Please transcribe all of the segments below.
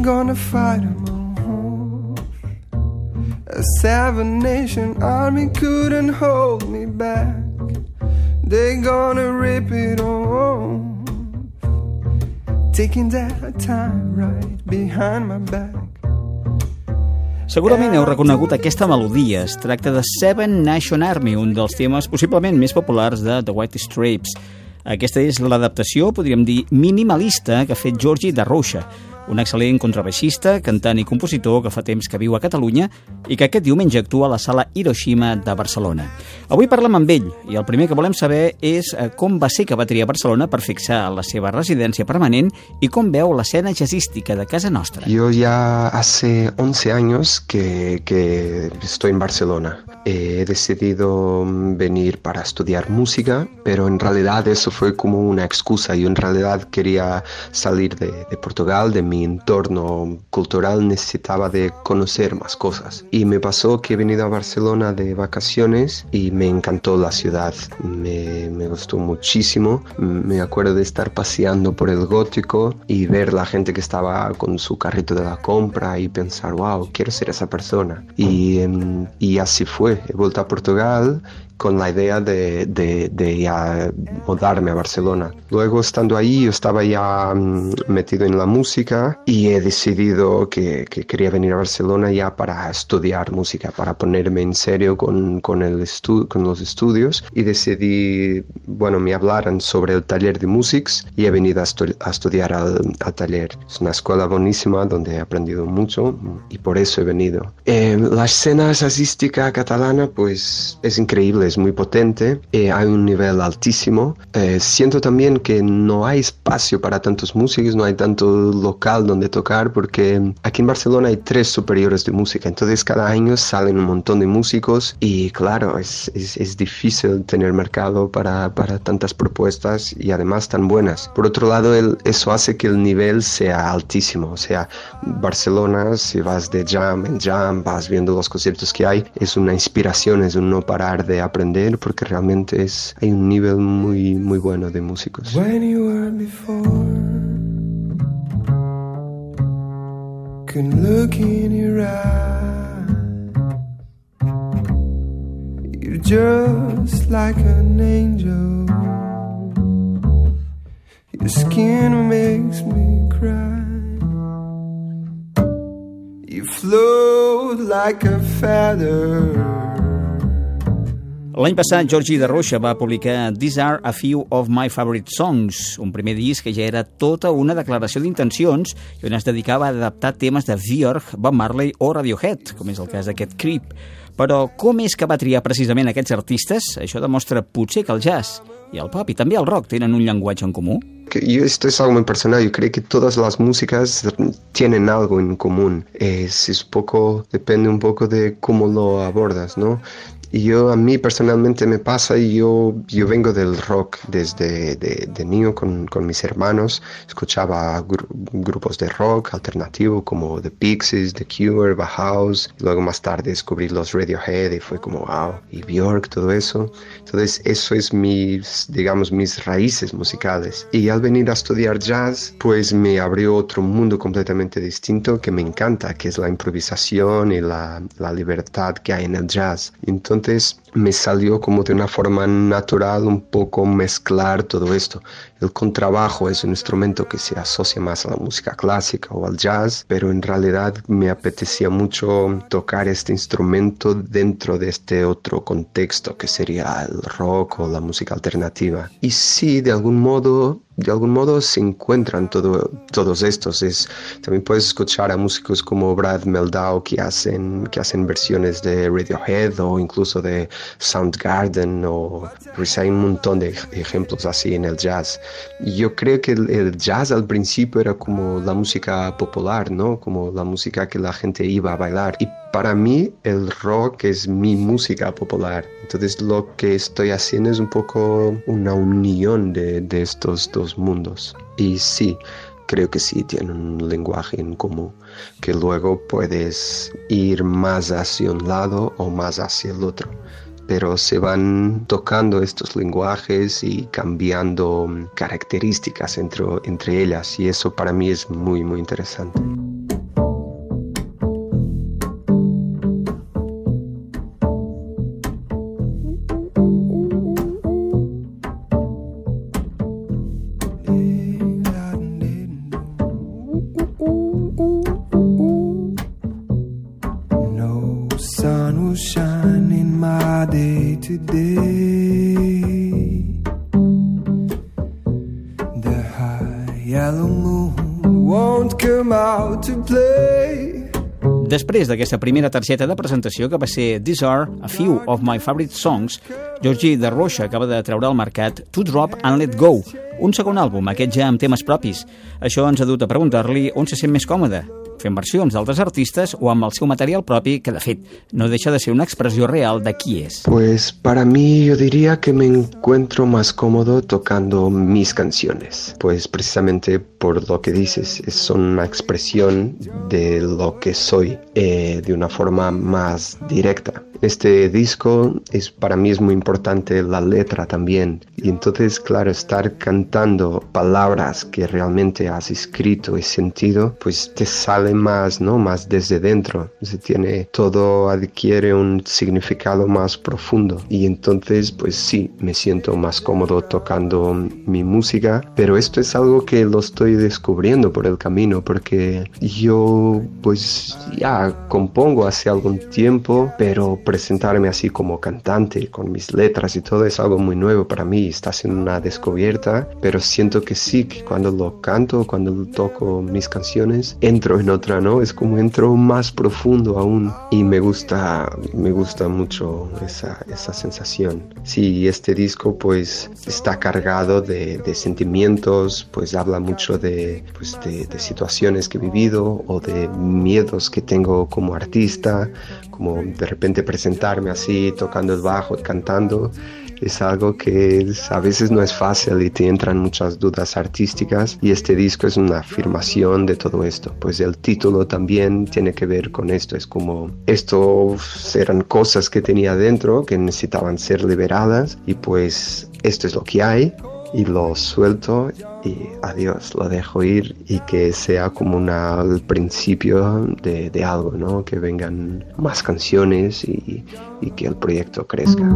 gonna fight 'em all. A 7-nation army couldn't hold me back. They're gonna rip it off, taking that time right behind my back. Segurament heu reconegut aquesta melodia. Es tracta de 7-Nation Army, un dels temes possiblement més populars de The White Stripes. Aquesta és l'adaptació, podríem dir, minimalista que ha fet Georgie DeRocha, un excel·lent contrabaixista, cantant i compositor que fa temps que viu a Catalunya i que aquest diumenge actua a la Sala Hiroshima de Barcelona. Avui parlem amb ell i el primer que volem saber és com va ser que va triar Barcelona per fixar la seva residència permanent i com veu l'escena jazzística de casa nostra. Yo ya hace 11 años que estoy en Barcelona. He decidido venir para estudiar música, pero en realidad eso fue como una excusa. Yo en realidad quería salir de Portugal, de mi entorno cultural, necesitaba de conocer más cosas. Y me pasó que he venido a Barcelona de vacaciones y me encantó la ciudad, me gustó muchísimo. Me acuerdo de estar paseando por el Gótico y ver la gente que estaba con su carrito de la compra y pensar, wow, quiero ser esa persona. Y así fue. He vuelto a Portugal con la idea de ya mudarme a Barcelona. Luego, estando ahí, yo estaba ya metido en la música y he decidido que quería venir a Barcelona ya para estudiar música, para ponerme en serio con los estudios, y decidí, me hablaran sobre el taller de Musics y he venido a estudiar al taller. Es una escuela buenísima donde he aprendido mucho y por eso he venido. La escena jazzística catalana pues es increíble, es muy potente, hay un nivel altísimo. Siento también que no hay espacio para tantos músicos, no hay tanto local donde tocar, porque aquí en Barcelona hay 3 superiores de música, entonces cada año salen un montón de músicos y claro, es difícil tener mercado para tantas propuestas y además tan buenas. Por otro lado, eso hace que el nivel sea altísimo, o sea, Barcelona, si vas de jam en jam, vas viendo los conciertos que hay, es una inspiración, es un no parar de aprender, porque realmente hay un nivel muy, muy bueno de músicos. When you were before, can look in your eyes, you're just like an angel, your skin makes me cry, you float like a feather. L'any passat, Georgie DeRocha va publicar These Are a Few of My Favorite Songs, un primer disc que ja era tota una declaració d'intencions i on es dedicava a adaptar temes de Björk, Bob Marley o Radiohead, com és el cas d'aquest Creep. Però com és que va triar precisament aquests artistes? Això demostra potser que el jazz i el pop i també el rock tenen un llenguatge en comú. Esto es algo muy personal. Yo creo que todas las músicas tienen algo en común. Depende un poco de cómo lo abordas, ¿no? Y a mí personalmente me pasa, yo vengo del rock desde de niño con mis hermanos, escuchaba grupos de rock alternativo como The Pixies, The Cure, Bauhaus, luego más tarde descubrí los Radiohead y fue como wow, y Björk, todo eso. Entonces eso es mis raíces musicales. Y al venir a estudiar jazz, pues me abrió otro mundo completamente distinto que me encanta, que es la improvisación y la libertad que hay en el jazz. Entonces me salió como de una forma natural un poco mezclar todo esto. El contrabajo es un instrumento que se asocia más a la música clásica o al jazz, pero en realidad me apetecía mucho tocar este instrumento dentro de este otro contexto que sería el rock o la música alternativa. Y sí, de algún modo se encuentran todos estos. También puedes escuchar a músicos como Brad Mehldau que hacen versiones de Radiohead o incluso de Soundgarden, pues hay un montón de ejemplos así en el jazz. Yo creo que el jazz al principio era como la música popular, ¿no? Como la música que la gente iba a bailar. Y para mí el rock es mi música popular. Entonces lo que estoy haciendo es un poco una unión de estos dos mundos. Y sí, creo que sí tienen un lenguaje en común, que luego puedes ir más hacia un lado o más hacia el otro. Pero se van tocando estos lenguajes y cambiando características entre ellas, y eso para mí es muy, muy interesante. day to day. The high yellow moon won't come out to play. Després d'aquesta primera targeta de presentació, que va ser These Are a Few of My Favorite Songs, Georgie DeRocha acaba de treure al mercat To Drop and Let Go, un segon àlbum, aquest ja amb temes propis. Això ens ha dut a preguntar-li on se sent més còmode, fent versions d'altres artistes o amb el seu material propi, que de fet no deixa de ser una expressió real de qui és. Pues para mí yo diría que me encuentro más cómodo tocando mis canciones, pues precisamente por lo que dices, son una expresión de lo que soy, de una forma más directa. Este disco para mí es muy importante la letra también, y entonces claro, estar cantando palabras que realmente has escrito y sentido, pues te sale más, ¿no? Más desde dentro, todo adquiere un significado más profundo, y entonces pues sí, me siento más cómodo tocando mi música, pero esto es algo que lo estoy descubriendo por el camino, porque yo pues ya compongo hace algún tiempo, pero presentarme así como cantante con mis letras y todo es algo muy nuevo para mí, está siendo una descubierta, pero siento que sí, que cuando lo canto, cuando lo toco mis canciones, entro en otra, ¿no? Es como entro más profundo aún, y me gusta mucho esa sensación. Sí, este disco pues está cargado de sentimientos, pues habla mucho de situaciones que he vivido o de miedos que tengo como artista, como de repente presentarme así, tocando el bajo y cantando. Es algo que a veces no es fácil y te entran muchas dudas artísticas, y este disco es una afirmación de todo esto. Pues el título también tiene que ver con esto, es como estos eran cosas que tenía dentro que necesitaban ser liberadas, y pues esto es lo que hay y lo suelto y adiós, lo dejo ir, y que sea como el principio de algo, ¿no? Que vengan más canciones y que el proyecto crezca.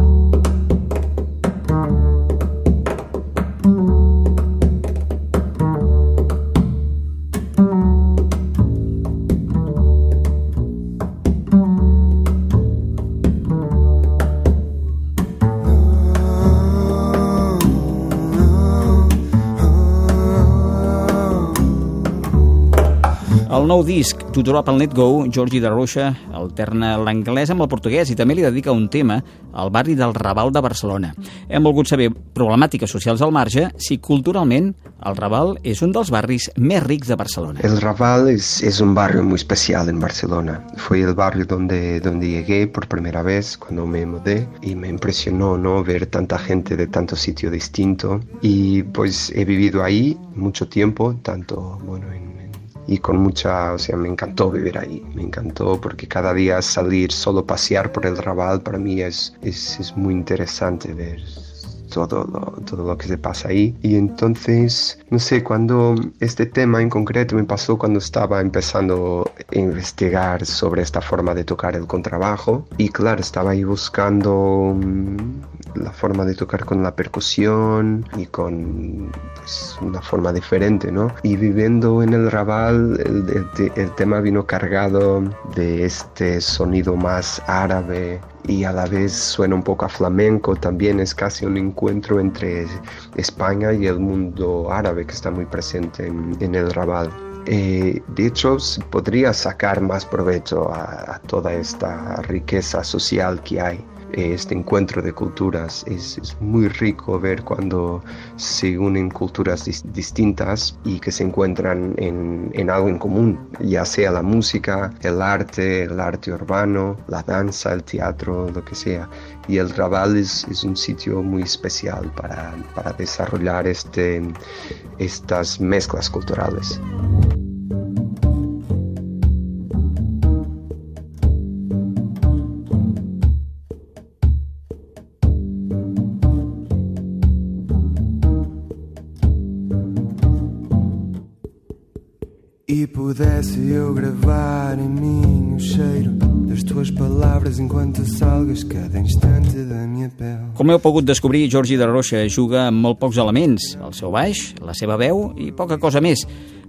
El nou disc, To Drop and Let Go, Georgie DeRocha alterna l'anglès amb el portuguès i també li dedica un tema al barri del Raval de Barcelona. Hem volgut saber, problemàtiques socials al marge, si culturalment el Raval és un dels barris més rics de Barcelona. El Raval es un barrio muy especial en Barcelona. Fue el barrio donde llegué por primera vez cuando me mudé, y me impresionó, ¿no? Ver tanta gente de tanto sitio distinto, y pues he vivido ahí mucho tiempo, tanto y con me encantó vivir ahí, me encantó, porque cada día salir, solo pasear por el Raval, para mí es muy interesante ver todo lo que se pasa ahí. Y entonces, no sé, cuando este tema en concreto me pasó cuando estaba empezando a investigar sobre esta forma de tocar el contrabajo, y claro, estaba ahí buscando la forma de tocar con la percusión y con una forma diferente, ¿no? Y viviendo en el Raval, el tema vino cargado de este sonido más árabe, y a la vez suena un poco a flamenco. También es casi un encuentro entre España y el mundo árabe que está muy presente en el Raval. De hecho, podría sacar más provecho a toda esta riqueza social que hay. Este encuentro de culturas es muy rico ver cuando se unen culturas distintas y que se encuentran en algo en común, ya sea la música, el arte urbano, la danza, el teatro, lo que sea. Y el Raval es un sitio muy especial para desarrollar estas mezclas culturales. E pudesse eu gravar em mim o cheiro das tuas palavras enquanto salgas cada instante da minha pele. Com heu pogut descobrir, Georgie DeRocha juga amb molt pocs elements, el seu baix, la seva veu i poca cosa més.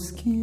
skin.